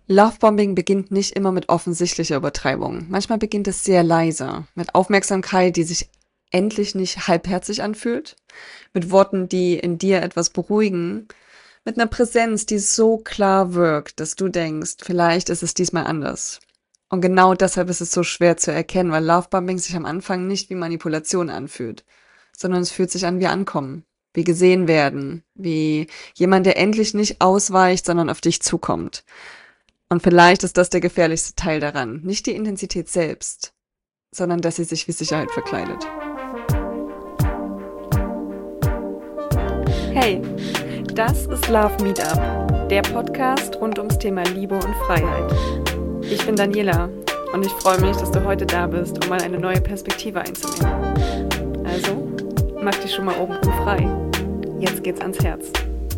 Lovebombing beginnt nicht immer mit offensichtlicher Übertreibung. Manchmal beginnt es sehr leise, mit Aufmerksamkeit, die sich endlich nicht halbherzig anfühlt, mit Worten, die in dir etwas beruhigen, mit einer Präsenz, die so klar wirkt, dass du denkst, vielleicht ist es diesmal anders. Und genau deshalb ist es so schwer zu erkennen, weil Lovebombing sich am Anfang nicht wie Manipulation anfühlt, sondern es fühlt sich an wie Ankommen, wie gesehen werden, wie jemand, der endlich nicht ausweicht, sondern auf dich zukommt. Und vielleicht ist das der gefährlichste Teil daran. Nicht die Intensität selbst, sondern dass sie sich wie Sicherheit verkleidet. Hey, das ist Love Meetup, der Podcast rund ums Thema Liebe und Freiheit. Ich bin Daniela und ich freue mich, dass du heute da bist, um mal eine neue Perspektive einzunehmen. Also, mach dich schon mal oben frei. Jetzt geht's ans Herz.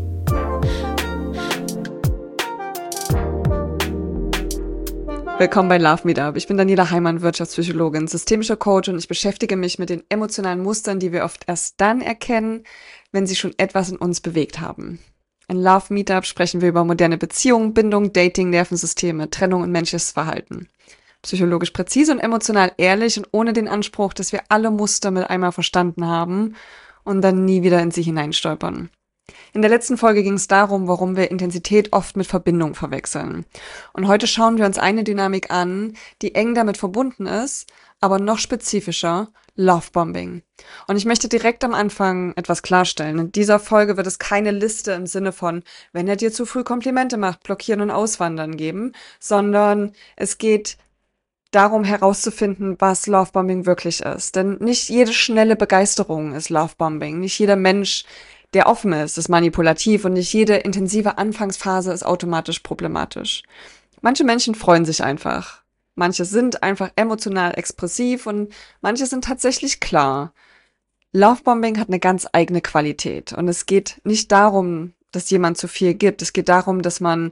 Willkommen bei Love Meetup. Ich bin Daniela Heimann, Wirtschaftspsychologin, systemischer Coach und ich beschäftige mich mit den emotionalen Mustern, die wir oft erst dann erkennen, wenn sie schon etwas in uns bewegt haben. In Love Meetup sprechen wir über moderne Beziehungen, Bindung, Dating, Nervensysteme, Trennung und menschliches Verhalten. Psychologisch präzise und emotional ehrlich und ohne den Anspruch, dass wir alle Muster mit einmal verstanden haben und dann nie wieder in sie hineinstolpern. In der letzten Folge ging es darum, warum wir Intensität oft mit Verbindung verwechseln. Und heute schauen wir uns eine Dynamik an, die eng damit verbunden ist, aber noch spezifischer, Lovebombing. Und ich möchte direkt am Anfang etwas klarstellen. In dieser Folge wird es keine Liste im Sinne von, wenn er dir zu früh Komplimente macht, blockieren und auswandern geben, sondern es geht darum herauszufinden, was Lovebombing wirklich ist. Denn nicht jede schnelle Begeisterung ist Lovebombing. Nicht jeder Mensch, der offen ist manipulativ und nicht jede intensive Anfangsphase ist automatisch problematisch. Manche Menschen freuen sich einfach. Manche sind einfach emotional expressiv und manche sind tatsächlich klar. Lovebombing hat eine ganz eigene Qualität und es geht nicht darum, dass jemand zu viel gibt. Es geht darum, dass man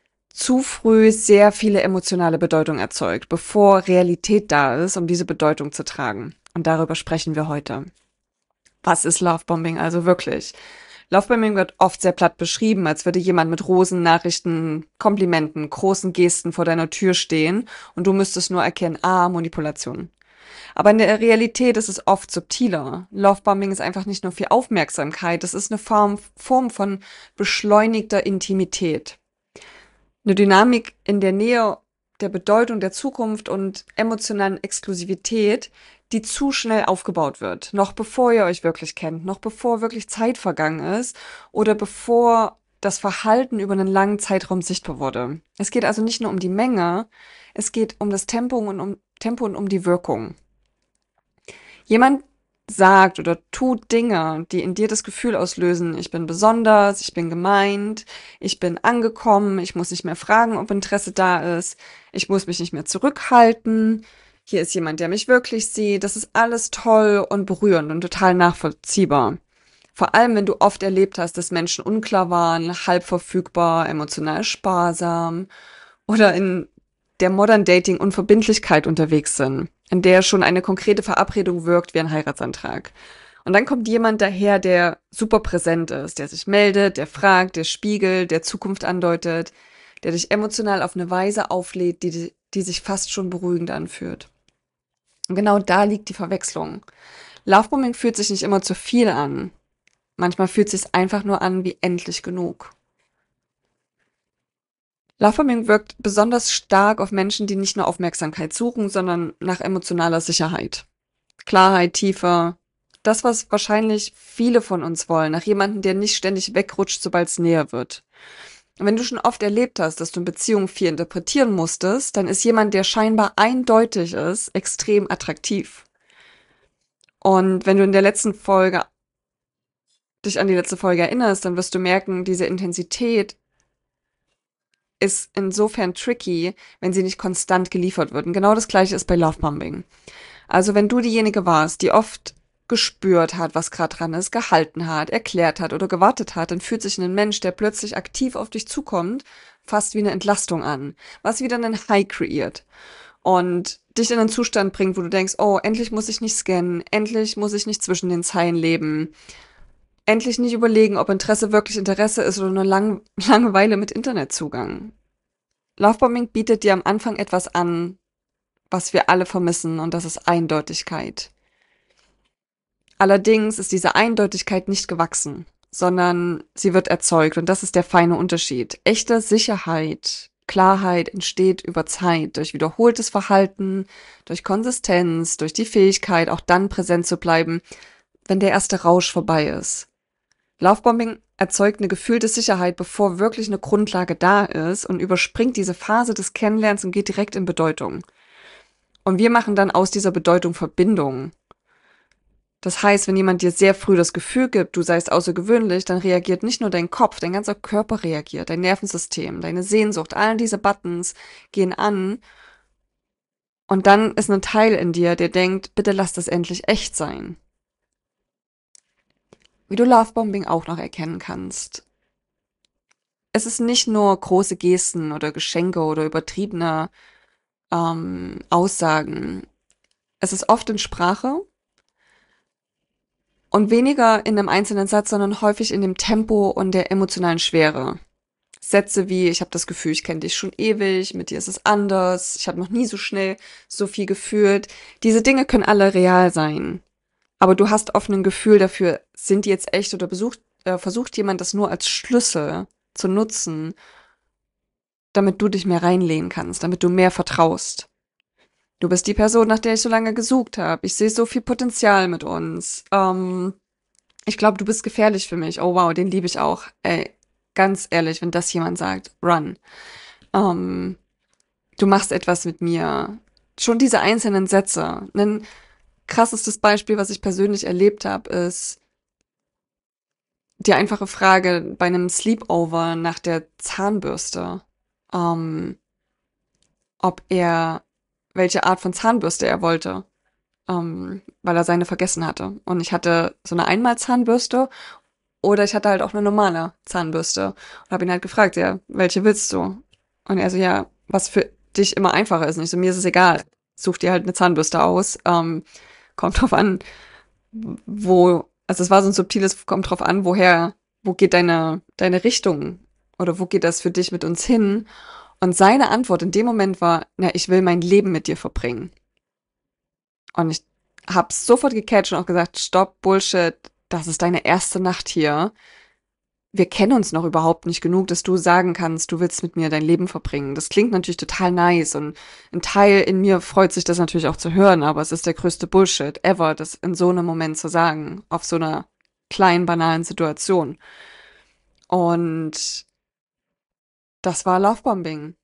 zu früh sehr viele emotionale Bedeutung erzeugt, bevor Realität da ist, um diese Bedeutung zu tragen. Und darüber sprechen wir heute. Was ist Lovebombing also wirklich? Lovebombing wird oft sehr platt beschrieben, als würde jemand mit Rosen, Nachrichten, Komplimenten, großen Gesten vor deiner Tür stehen und du müsstest nur erkennen, Manipulation. Aber in der Realität ist es oft subtiler. Lovebombing ist einfach nicht nur für Aufmerksamkeit, es ist eine Form von beschleunigter Intimität. Eine Dynamik in der Nähe der Bedeutung der Zukunft und emotionalen Exklusivität, die zu schnell aufgebaut wird, noch bevor ihr euch wirklich kennt, noch bevor wirklich Zeit vergangen ist oder bevor das Verhalten über einen langen Zeitraum sichtbar wurde. Es geht also nicht nur um die Menge, es geht um das Tempo und um die Wirkung. Jemand sagt oder tut Dinge, die in dir das Gefühl auslösen, ich bin besonders, ich bin gemeint, ich bin angekommen, ich muss nicht mehr fragen, ob Interesse da ist, ich muss mich nicht mehr zurückhalten, hier ist jemand, der mich wirklich sieht, das ist alles toll und berührend und total nachvollziehbar. Vor allem, wenn du oft erlebt hast, dass Menschen unklar waren, halb verfügbar, emotional sparsam oder in der Modern Dating Unverbindlichkeit unterwegs sind, in der schon eine konkrete Verabredung wirkt wie ein Heiratsantrag. Und dann kommt jemand daher, der super präsent ist, der sich meldet, der fragt, der spiegelt, der Zukunft andeutet, der dich emotional auf eine Weise auflädt, die sich fast schon beruhigend anfühlt. Und genau da liegt die Verwechslung. Lovebombing fühlt sich nicht immer zu viel an. Manchmal fühlt es sich einfach nur an wie endlich genug. Lovebombing wirkt besonders stark auf Menschen, die nicht nur Aufmerksamkeit suchen, sondern nach emotionaler Sicherheit. Klarheit, Tiefe, das, was wahrscheinlich viele von uns wollen, nach jemandem, der nicht ständig wegrutscht, sobald es näher wird. Und wenn du schon oft erlebt hast, dass du in Beziehungen viel interpretieren musstest, dann ist jemand, der scheinbar eindeutig ist, extrem attraktiv. Und wenn du in der letzten Folge dich an die letzte Folge erinnerst, dann wirst du merken, diese Intensität ist insofern tricky, wenn sie nicht konstant geliefert wird. Und genau das Gleiche ist bei Lovebombing. Also wenn du diejenige warst, die oft gespürt hat, was gerade dran ist, gehalten hat, erklärt hat oder gewartet hat, dann fühlt sich ein Mensch, der plötzlich aktiv auf dich zukommt, fast wie eine Entlastung an, was wieder einen High kreiert und dich in einen Zustand bringt, wo du denkst, oh, endlich muss ich nicht scannen, endlich muss ich nicht zwischen den Zeilen leben, endlich nicht überlegen, ob Interesse wirklich Interesse ist oder nur Langeweile mit Internetzugang. Lovebombing bietet dir am Anfang etwas an, was wir alle vermissen, und das ist Eindeutigkeit. Allerdings ist diese Eindeutigkeit nicht gewachsen, sondern sie wird erzeugt, und das ist der feine Unterschied. Echte Sicherheit, Klarheit entsteht über Zeit, durch wiederholtes Verhalten, durch Konsistenz, durch die Fähigkeit, auch dann präsent zu bleiben, wenn der erste Rausch vorbei ist. Lovebombing erzeugt eine gefühlte Sicherheit, bevor wirklich eine Grundlage da ist, und überspringt diese Phase des Kennenlernens und geht direkt in Bedeutung. Und wir machen dann aus dieser Bedeutung Verbindung. Das heißt, wenn jemand dir sehr früh das Gefühl gibt, du seist außergewöhnlich, dann reagiert nicht nur dein Kopf, dein ganzer Körper reagiert, dein Nervensystem, deine Sehnsucht, all diese Buttons gehen an. Und dann ist ein Teil in dir, der denkt, bitte lass das endlich echt sein. Wie du Lovebombing auch noch erkennen kannst. Es ist nicht nur große Gesten oder Geschenke oder übertriebene Aussagen. Es ist oft in Sprache und weniger in einem einzelnen Satz, sondern häufig in dem Tempo und der emotionalen Schwere. Sätze wie, ich habe das Gefühl, ich kenne dich schon ewig, mit dir ist es anders, ich habe noch nie so schnell so viel gefühlt. Diese Dinge können alle real sein. Aber du hast oft ein Gefühl dafür, sind die jetzt echt, oder versucht jemand das nur als Schlüssel zu nutzen, damit du dich mehr reinlehnen kannst, damit du mehr vertraust. Du bist die Person, nach der ich so lange gesucht habe. Ich sehe so viel Potenzial mit uns. Ich glaube, du bist gefährlich für mich. Oh wow, den liebe ich auch. Ey, ganz ehrlich, wenn das jemand sagt, run. Du machst etwas mit mir. Schon diese einzelnen Sätze. Ein krassestes Beispiel, was ich persönlich erlebt habe, ist die einfache Frage bei einem Sleepover nach der Zahnbürste, ob er, welche Art von Zahnbürste er wollte, weil er seine vergessen hatte. Und ich hatte so eine Einmalzahnbürste oder ich hatte halt auch eine normale Zahnbürste und habe ihn halt gefragt, ja, welche willst du? Und er so, ja, was für dich immer einfacher ist. Und ich so, mir ist es egal. Such dir halt eine Zahnbürste aus. Kommt drauf an, also es war so ein subtiles, kommt drauf an, wo geht deine Richtung oder wo geht das für dich mit uns hin? Und seine Antwort in dem Moment war, na, ich will mein Leben mit dir verbringen. Und ich hab's sofort gecatcht und auch gesagt, stopp, Bullshit, das ist deine erste Nacht hier. Wir kennen uns noch überhaupt nicht genug, dass du sagen kannst, du willst mit mir dein Leben verbringen. Das klingt natürlich total nice und ein Teil in mir freut sich das natürlich auch zu hören, aber es ist der größte Bullshit ever, das in so einem Moment zu sagen, auf so einer kleinen, banalen Situation. Und das war Lovebombing.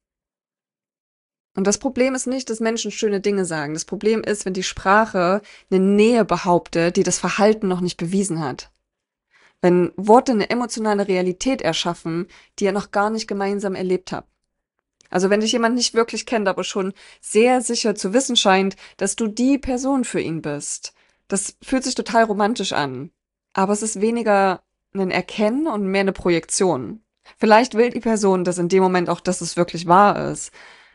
Und das Problem ist nicht, dass Menschen schöne Dinge sagen. Das Problem ist, wenn die Sprache eine Nähe behauptet, die das Verhalten noch nicht bewiesen hat. Wenn Worte eine emotionale Realität erschaffen, die ihr noch gar nicht gemeinsam erlebt habt. Also wenn dich jemand nicht wirklich kennt, aber schon sehr sicher zu wissen scheint, dass du die Person für ihn bist. Das fühlt sich total romantisch an. Aber es ist weniger ein Erkennen und mehr eine Projektion. Vielleicht will die Person das in dem Moment auch, dass es wirklich wahr ist.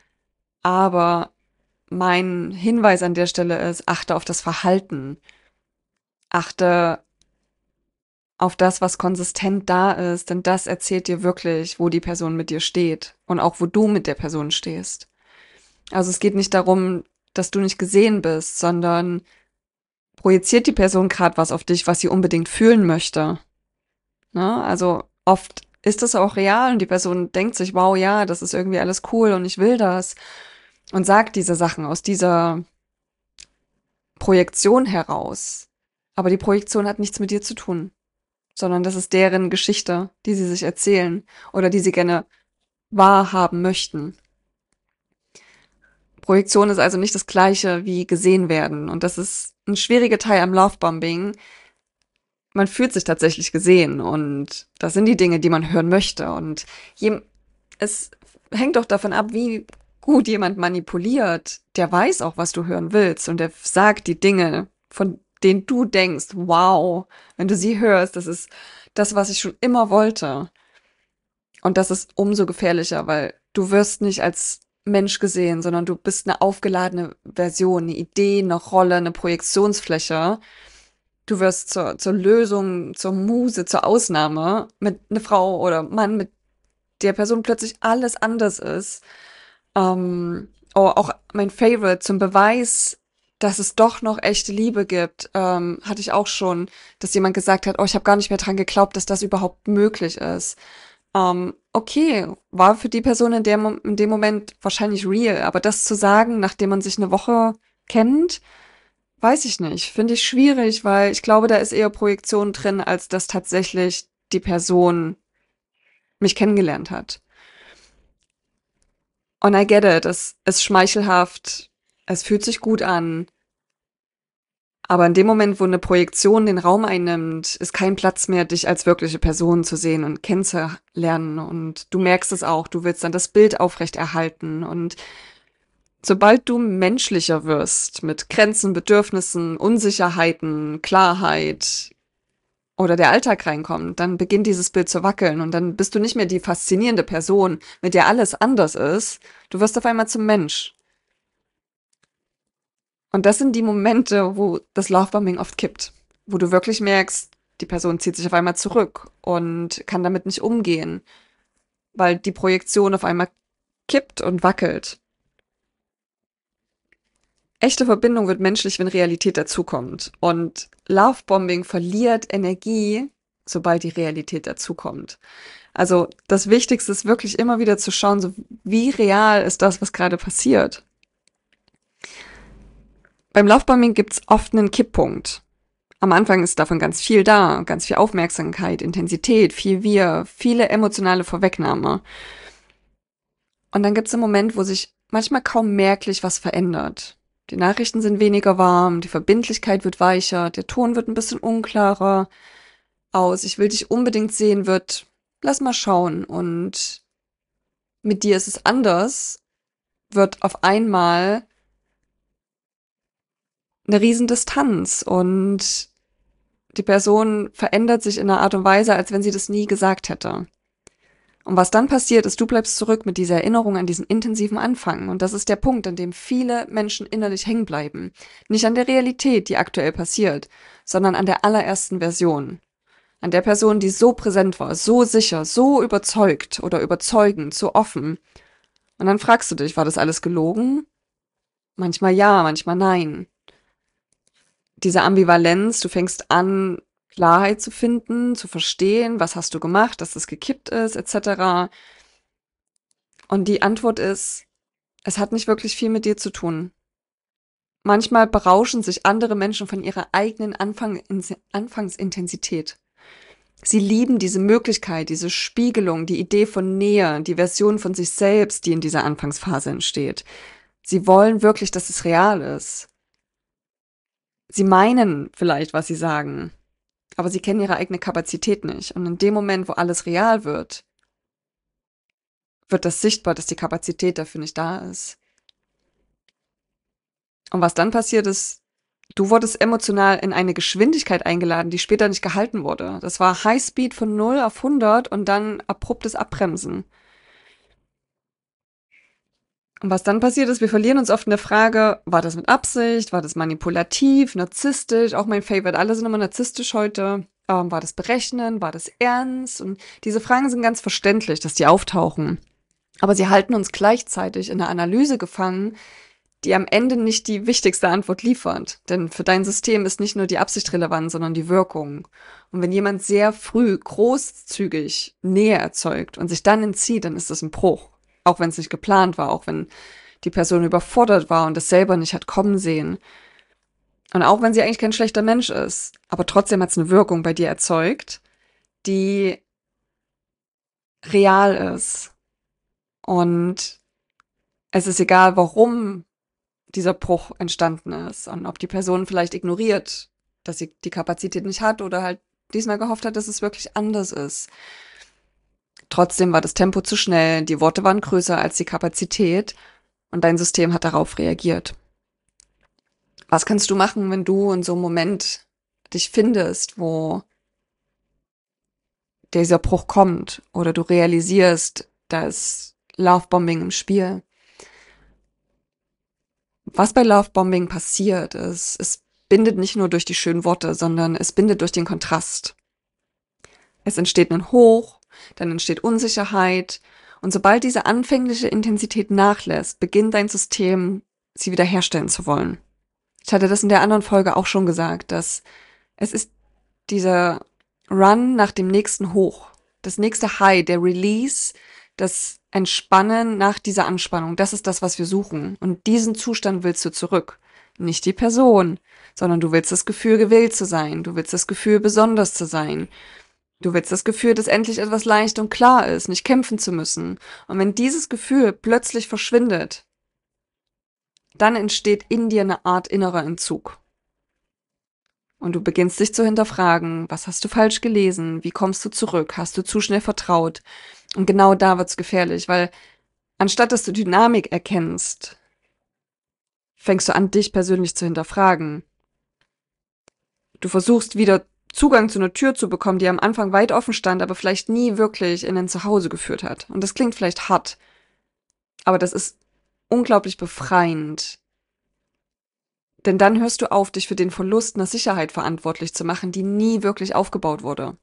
Aber mein Hinweis an der Stelle ist, achte auf das Verhalten. Achte auf das, was konsistent da ist, denn das erzählt dir wirklich, wo die Person mit dir steht und auch wo du mit der Person stehst. Also es geht nicht darum, dass du nicht gesehen bist, sondern projiziert die Person gerade was auf dich, was sie unbedingt fühlen möchte. Ne? Also oft ist das auch real und die Person denkt sich, wow, ja, das ist irgendwie alles cool und ich will das, und sagt diese Sachen aus dieser Projektion heraus. Aber die Projektion hat nichts mit dir zu tun, sondern das ist deren Geschichte, die sie sich erzählen oder die sie gerne wahrhaben möchten. Projektion ist also nicht das Gleiche wie gesehen werden. Und das ist ein schwieriger Teil am Lovebombing. Man fühlt sich tatsächlich gesehen und das sind die Dinge, die man hören möchte. Und es hängt doch davon ab, wie gut jemand manipuliert. Der weiß auch, was du hören willst und der sagt die Dinge, von denen du denkst, wow, wenn du sie hörst, das ist das, was ich schon immer wollte. Und das ist umso gefährlicher, weil du wirst nicht als Mensch gesehen, sondern du bist eine aufgeladene Version, eine Idee, eine Rolle, eine Projektionsfläche. Du wirst zur Lösung, zur Muse, zur Ausnahme mit einer Frau oder Mann, mit der Person plötzlich alles anders ist. Auch mein Favorite zum Beweis, dass es doch noch echte Liebe gibt, hatte ich auch schon, dass jemand gesagt hat, oh, ich habe gar nicht mehr dran geglaubt, dass das überhaupt möglich ist. Okay, war für die Person in dem Moment wahrscheinlich real, aber das zu sagen, nachdem man sich eine Woche kennt, weiß ich nicht. Finde ich schwierig, weil ich glaube, da ist eher Projektion drin, als dass tatsächlich die Person mich kennengelernt hat. Und I get it, es ist schmeichelhaft, es fühlt sich gut an, aber in dem Moment, wo eine Projektion den Raum einnimmt, ist kein Platz mehr, dich als wirkliche Person zu sehen und kennenzulernen. Und du merkst es auch, du willst dann das Bild aufrechterhalten. Und sobald du menschlicher wirst, mit Grenzen, Bedürfnissen, Unsicherheiten, Klarheit oder der Alltag reinkommt, dann beginnt dieses Bild zu wackeln. Und dann bist du nicht mehr die faszinierende Person, mit der alles anders ist. Du wirst auf einmal zum Mensch. Und das sind die Momente, wo das Lovebombing oft kippt, wo du wirklich merkst, die Person zieht sich auf einmal zurück und kann damit nicht umgehen, weil die Projektion auf einmal kippt und wackelt. Echte Verbindung wird menschlich, wenn Realität dazukommt. Und Lovebombing verliert Energie, sobald die Realität dazukommt. Also das Wichtigste ist wirklich immer wieder zu schauen, so wie real ist das, was gerade passiert. Beim Lovebombing gibt's oft einen Kipppunkt. Am Anfang ist davon ganz viel da, ganz viel Aufmerksamkeit, Intensität, viel Wir, viele emotionale Vorwegnahme. Und dann gibt's einen Moment, wo sich manchmal kaum merklich was verändert. Die Nachrichten sind weniger warm, die Verbindlichkeit wird weicher, der Ton wird ein bisschen unklarer. Aus ich will dich unbedingt sehen wird, lass mal schauen. Und mit dir ist es anders, wird auf einmal eine Riesendistanz und die Person verändert sich in einer Art und Weise, als wenn sie das nie gesagt hätte. Und was dann passiert, ist, du bleibst zurück mit dieser Erinnerung an diesen intensiven Anfang. Und das ist der Punkt, an dem viele Menschen innerlich hängen bleiben. Nicht an der Realität, die aktuell passiert, sondern an der allerersten Version. An der Person, die so präsent war, so sicher, so überzeugt oder überzeugend, so offen. Und dann fragst du dich, war das alles gelogen? Manchmal ja, manchmal nein. Diese Ambivalenz, du fängst an, Klarheit zu finden, zu verstehen, was hast du gemacht, dass das gekippt ist, etc. Und die Antwort ist, es hat nicht wirklich viel mit dir zu tun. Manchmal berauschen sich andere Menschen von ihrer eigenen Anfangsintensität. Sie lieben diese Möglichkeit, diese Spiegelung, die Idee von Nähe, die Version von sich selbst, die in dieser Anfangsphase entsteht. Sie wollen wirklich, dass es real ist. Sie meinen vielleicht, was sie sagen, aber sie kennen ihre eigene Kapazität nicht. Und in dem Moment, wo alles real wird, wird das sichtbar, dass die Kapazität dafür nicht da ist. Und was dann passiert ist, du wurdest emotional in eine Geschwindigkeit eingeladen, die später nicht gehalten wurde. Das war Highspeed von 0 auf 100 und dann abruptes Abbremsen. Und was dann passiert ist, wir verlieren uns oft in der Frage, war das mit Absicht, war das manipulativ, narzisstisch, auch mein Favorite, alle sind immer narzisstisch heute. War das berechnen, war das ernst? Und diese Fragen sind ganz verständlich, dass die auftauchen. Aber sie halten uns gleichzeitig in einer Analyse gefangen, die am Ende nicht die wichtigste Antwort liefert. Denn für dein System ist nicht nur die Absicht relevant, sondern die Wirkung. Und wenn jemand sehr früh großzügig Nähe erzeugt und sich dann entzieht, dann ist das ein Bruch. Auch wenn es nicht geplant war, auch wenn die Person überfordert war und es selber nicht hat kommen sehen. Und auch wenn sie eigentlich kein schlechter Mensch ist, aber trotzdem hat es eine Wirkung bei dir erzeugt, die real ist. Und es ist egal, warum dieser Bruch entstanden ist und ob die Person vielleicht ignoriert, dass sie die Kapazität nicht hat oder halt diesmal gehofft hat, dass es wirklich anders ist. Trotzdem war das Tempo zu schnell, die Worte waren größer als die Kapazität und dein System hat darauf reagiert. Was kannst du machen, wenn du in so einem Moment dich findest, wo dieser Bruch kommt oder du realisierst, da ist Lovebombing im Spiel? Was bei Lovebombing passiert ist, es bindet nicht nur durch die schönen Worte, sondern es bindet durch den Kontrast. Es entsteht ein Hoch, dann entsteht Unsicherheit Und sobald diese anfängliche Intensität nachlässt, beginnt dein System, sie wiederherstellen zu wollen. Ich hatte das in der anderen Folge auch schon gesagt, dass es ist dieser Run nach dem nächsten Hoch, das nächste High, der Release, das Entspannen nach dieser Anspannung. Das ist das, was wir suchen. Und diesen Zustand willst du zurück. Nicht die Person, sondern du willst das Gefühl, gewählt zu sein. Du willst das Gefühl, besonders zu sein. Du willst das Gefühl, dass endlich etwas leicht und klar ist, nicht kämpfen zu müssen. Und wenn dieses Gefühl plötzlich verschwindet, dann entsteht in dir eine Art innerer Entzug. Und du beginnst dich zu hinterfragen, was hast du falsch gelesen, wie kommst du zurück, hast du zu schnell vertraut? Und genau da wird's gefährlich, weil anstatt dass du Dynamik erkennst, fängst du an, dich persönlich zu hinterfragen. Du versuchst wieder Zugang zu einer Tür zu bekommen, die am Anfang weit offen stand, aber vielleicht nie wirklich in ein Zuhause geführt hat. Und das klingt vielleicht hart, aber das ist unglaublich befreiend. Denn dann hörst du auf, dich für den Verlust einer Sicherheit verantwortlich zu machen, die nie wirklich aufgebaut wurde.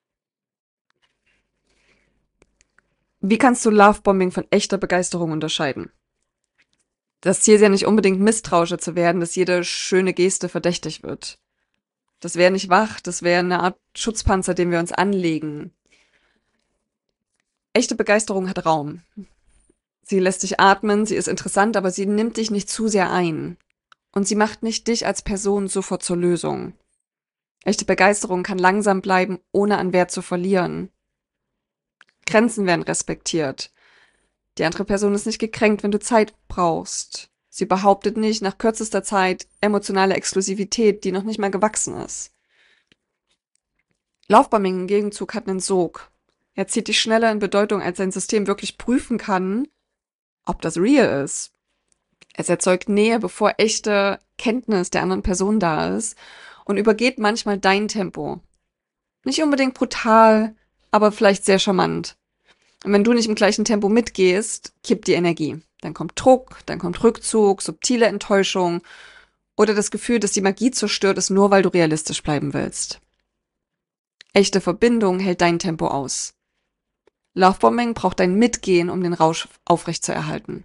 Wie kannst du Lovebombing von echter Begeisterung unterscheiden? Das Ziel ist ja nicht unbedingt misstrauischer zu werden, dass jede schöne Geste verdächtig wird. Das wäre nicht wach, das wäre eine Art Schutzpanzer, den wir uns anlegen. Echte Begeisterung hat Raum. Sie lässt dich atmen, sie ist interessant, aber sie nimmt dich nicht zu sehr ein. Und sie macht nicht dich als Person sofort zur Lösung. Echte Begeisterung kann langsam bleiben, ohne an Wert zu verlieren. Grenzen werden respektiert. Die andere Person ist nicht gekränkt, wenn du Zeit brauchst. Sie behauptet nicht nach kürzester Zeit emotionale Exklusivität, die noch nicht mal gewachsen ist. Lovebombing im Gegenzug hat einen Sog. Er zieht dich schneller in Bedeutung, als dein System wirklich prüfen kann, ob das real ist. Es erzeugt Nähe, bevor echte Kenntnis der anderen Person da ist und übergeht manchmal dein Tempo. Nicht unbedingt brutal, aber vielleicht sehr charmant. Und wenn du nicht im gleichen Tempo mitgehst, kippt die Energie. Dann kommt Druck, dann kommt Rückzug, subtile Enttäuschung oder das Gefühl, dass die Magie zerstört ist, nur weil du realistisch bleiben willst. Echte Verbindung hält dein Tempo aus. Lovebombing braucht dein Mitgehen, um den Rausch aufrechtzuerhalten.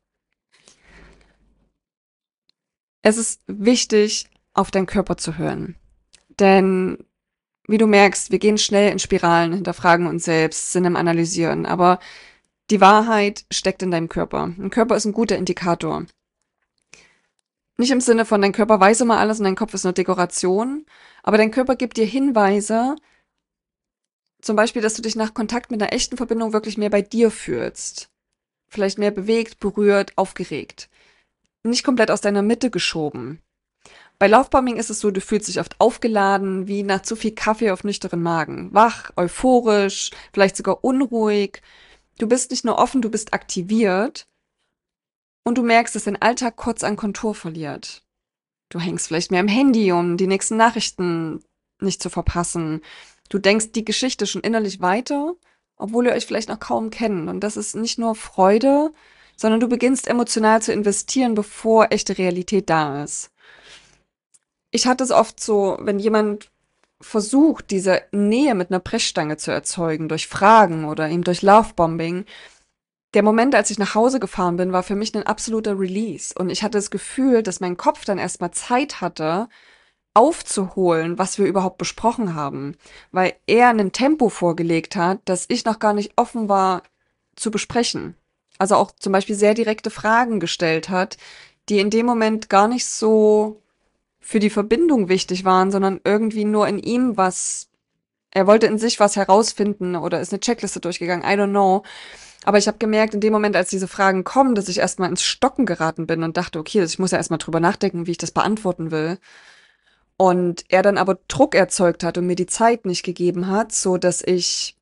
Es ist wichtig, auf deinen Körper zu hören. Denn, wie du merkst, wir gehen schnell in Spiralen, hinterfragen uns selbst, sind im Analysieren. Aber die Wahrheit steckt in deinem Körper. Ein Körper ist ein guter Indikator. Nicht im Sinne von, dein Körper weiß immer alles und dein Kopf ist nur Dekoration. Aber dein Körper gibt dir Hinweise, zum Beispiel, dass du dich nach Kontakt mit einer echten Verbindung wirklich mehr bei dir fühlst. Vielleicht mehr bewegt, berührt, aufgeregt. Nicht komplett aus deiner Mitte geschoben. Bei Lovebombing ist es so, du fühlst dich oft aufgeladen, wie nach zu viel Kaffee auf nüchternen Magen. Wach, euphorisch, vielleicht sogar unruhig. Du bist nicht nur offen, du bist aktiviert. Und du merkst, dass dein Alltag kurz an Kontur verliert. Du hängst vielleicht mehr am Handy, um die nächsten Nachrichten nicht zu verpassen. Du denkst die Geschichte schon innerlich weiter, obwohl ihr euch vielleicht noch kaum kennt. Und das ist nicht nur Freude, sondern du beginnst emotional zu investieren, bevor echte Realität da ist. Ich hatte es oft so, wenn jemand versucht, diese Nähe mit einer Brechstange zu erzeugen, durch Fragen oder eben durch Lovebombing. Der Moment, als ich nach Hause gefahren bin, war für mich ein absoluter Release. Und ich hatte das Gefühl, dass mein Kopf dann erstmal Zeit hatte, aufzuholen, was wir überhaupt besprochen haben. Weil er ein Tempo vorgelegt hat, das ich noch gar nicht offen war zu besprechen. Also auch zum Beispiel sehr direkte Fragen gestellt hat, die in dem Moment gar nicht so für die Verbindung wichtig waren, sondern irgendwie nur in ihm er wollte in sich was herausfinden oder ist eine Checkliste durchgegangen, I don't know. Aber ich habe gemerkt, in dem Moment, als diese Fragen kommen, dass ich erstmal ins Stocken geraten bin und dachte, okay, ich muss ja erstmal drüber nachdenken, wie ich das beantworten will. Und er dann aber Druck erzeugt hat und mir die Zeit nicht gegeben hat, so dass ich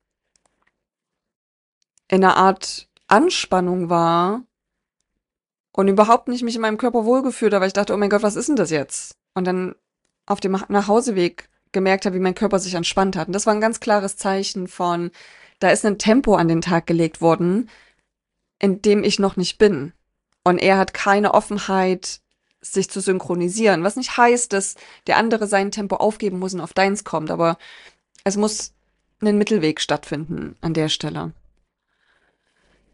in einer Art Anspannung war und überhaupt nicht mich in meinem Körper wohlgefühlt habe, weil ich dachte, oh mein Gott, was ist denn das jetzt? Und dann auf dem Nachhauseweg gemerkt habe, wie mein Körper sich entspannt hat. Und das war ein ganz klares Zeichen von, da ist ein Tempo an den Tag gelegt worden, in dem ich noch nicht bin. Und er hat keine Offenheit, sich zu synchronisieren. Was nicht heißt, dass der andere sein Tempo aufgeben muss und auf deins kommt, aber es muss ein Mittelweg stattfinden an der Stelle.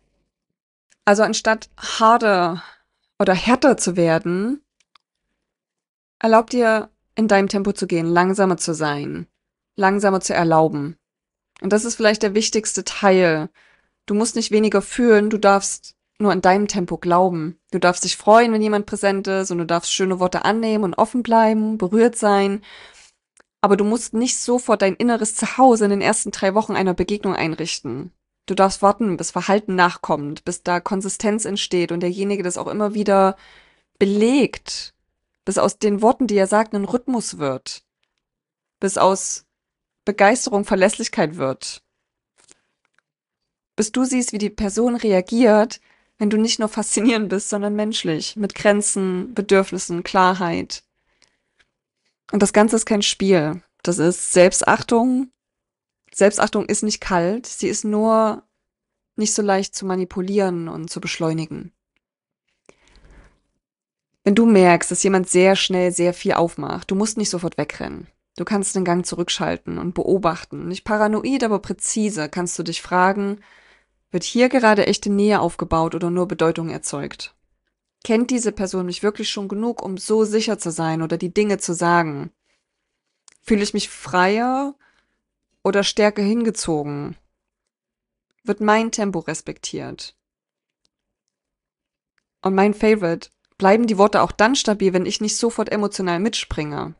Also anstatt harder oder härter zu werden, erlaub dir, in deinem Tempo zu gehen, langsamer zu sein, langsamer zu erlauben. Und das ist vielleicht der wichtigste Teil. Du musst nicht weniger fühlen, du darfst nur in deinem Tempo glauben. Du darfst dich freuen, wenn jemand präsent ist, und du darfst schöne Worte annehmen und offen bleiben, berührt sein. Aber du musst nicht sofort dein inneres Zuhause in den ersten 3 Wochen einer Begegnung einrichten. Du darfst warten, bis Verhalten nachkommt, bis da Konsistenz entsteht und derjenige das auch immer wieder belegt, bis aus den Worten, die er sagt, ein Rhythmus wird, bis aus Begeisterung Verlässlichkeit wird, bis du siehst, wie die Person reagiert, wenn du nicht nur faszinierend bist, sondern menschlich, mit Grenzen, Bedürfnissen, Klarheit. Und das Ganze ist kein Spiel. Das ist Selbstachtung. Selbstachtung ist nicht kalt, sie ist nur nicht so leicht zu manipulieren und zu beschleunigen. Wenn du merkst, dass jemand sehr schnell sehr viel aufmacht, du musst nicht sofort wegrennen. Du kannst den Gang zurückschalten und beobachten. Nicht paranoid, aber präzise kannst du dich fragen, wird hier gerade echte Nähe aufgebaut oder nur Bedeutung erzeugt? Kennt diese Person mich wirklich schon genug, um so sicher zu sein oder die Dinge zu sagen? Fühle ich mich freier oder stärker hingezogen? Wird mein Tempo respektiert? Und mein Favorite, bleiben die Worte auch dann stabil, wenn ich nicht sofort emotional mitspringe?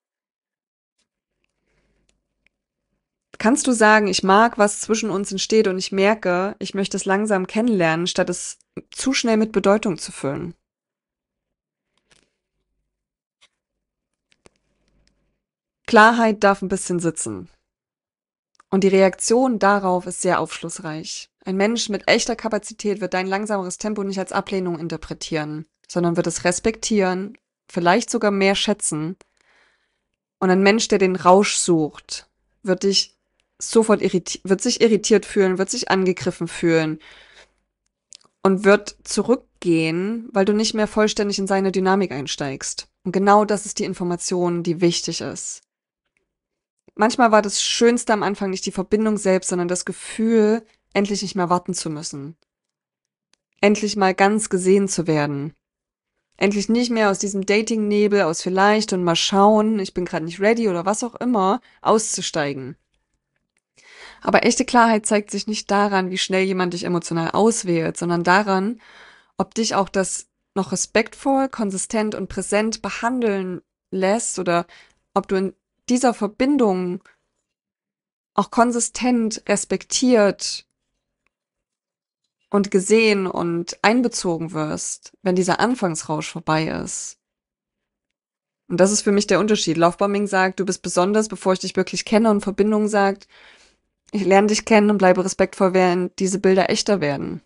Kannst du sagen, ich mag, was zwischen uns entsteht, und ich merke, ich möchte es langsam kennenlernen, statt es zu schnell mit Bedeutung zu füllen? Klarheit darf ein bisschen sitzen. Und die Reaktion darauf ist sehr aufschlussreich. Ein Mensch mit echter Kapazität wird dein langsameres Tempo nicht als Ablehnung interpretieren, sondern wird es respektieren, vielleicht sogar mehr schätzen. Und ein Mensch, der den Rausch sucht, wird sich irritiert fühlen, wird sich angegriffen fühlen und wird zurückgehen, weil du nicht mehr vollständig in seine Dynamik einsteigst. Und genau das ist die Information, die wichtig ist. Manchmal war das Schönste am Anfang nicht die Verbindung selbst, sondern das Gefühl, endlich nicht mehr warten zu müssen. Endlich mal ganz gesehen zu werden. Endlich nicht mehr aus diesem Dating-Nebel, aus vielleicht und mal schauen, ich bin gerade nicht ready oder was auch immer, auszusteigen. Aber echte Klarheit zeigt sich nicht daran, wie schnell jemand dich emotional auswählt, sondern daran, ob dich auch das noch respektvoll, konsistent und präsent behandeln lässt oder ob du in dieser Verbindung auch konsistent respektiert und gesehen und einbezogen wirst, wenn dieser Anfangsrausch vorbei ist. Und das ist für mich der Unterschied. Lovebombing sagt, du bist besonders, bevor ich dich wirklich kenne, und Verbindung sagt, ich lerne dich kennen und bleibe respektvoll, während diese Bilder echter werden.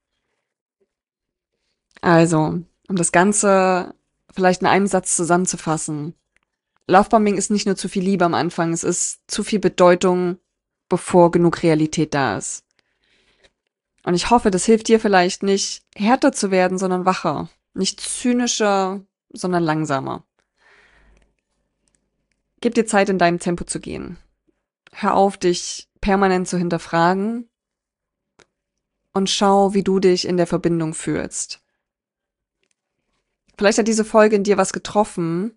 Also, um das Ganze vielleicht in einem Satz zusammenzufassen. Lovebombing ist nicht nur zu viel Liebe am Anfang, es ist zu viel Bedeutung, bevor genug Realität da ist. Und ich hoffe, das hilft dir vielleicht nicht, härter zu werden, sondern wacher. Nicht zynischer, sondern langsamer. Gib dir Zeit, in deinem Tempo zu gehen. Hör auf, dich permanent zu hinterfragen und schau, wie du dich in der Verbindung fühlst. Vielleicht hat diese Folge in dir was getroffen,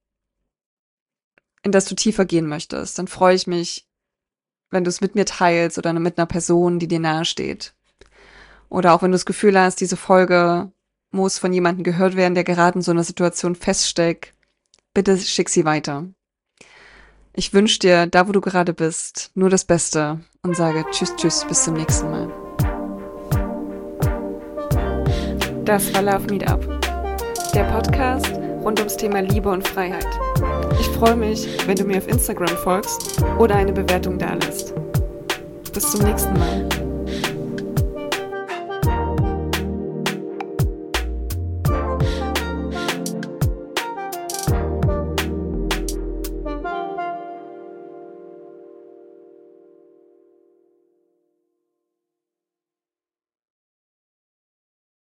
in das du tiefer gehen möchtest. Dann freue ich mich, wenn du es mit mir teilst oder mit einer Person, die dir nahe steht. Oder auch wenn du das Gefühl hast, diese Folge muss von jemandem gehört werden, der gerade in so einer Situation feststeckt, bitte schick sie weiter. Ich wünsche dir, da wo du gerade bist, nur das Beste und sage tschüss, bis zum nächsten Mal. Das war Love Meetup, der Podcast rund ums Thema Liebe und Freiheit. Ich freue mich, wenn du mir auf Instagram folgst oder eine Bewertung dalässt. Bis zum nächsten Mal.